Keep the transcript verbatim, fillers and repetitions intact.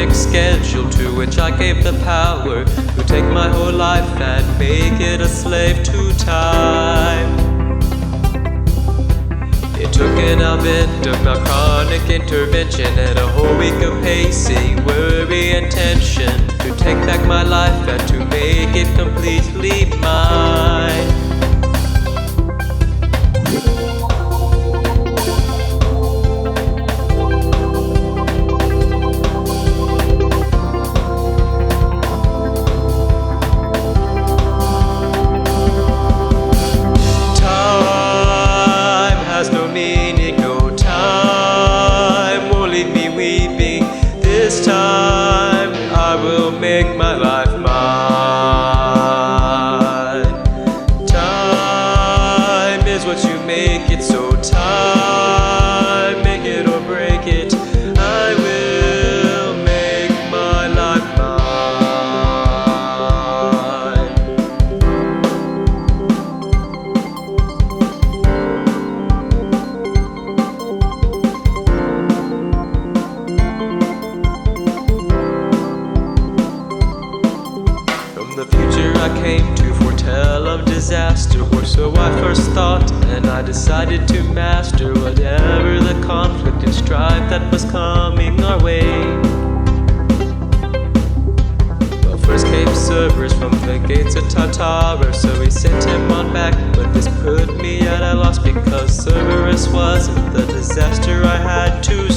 perfect schedule to which I gave the power to take my whole life and make it a slave to time. It took an advent of my chronic intervention and a whole week of pacing, worry and tension to take back my life and to make it completely mine. This time I will make my life mine. Time is what you make it, so time, make it or break it. I will make my life the future I came to foretell of disaster, or so I first thought, and I decided to master whatever the conflict and strife that was coming our way. Well, first came Cerberus from the gates of Tartarus, so we sent him on back, but this put me at a loss because Cerberus wasn't the disaster I had to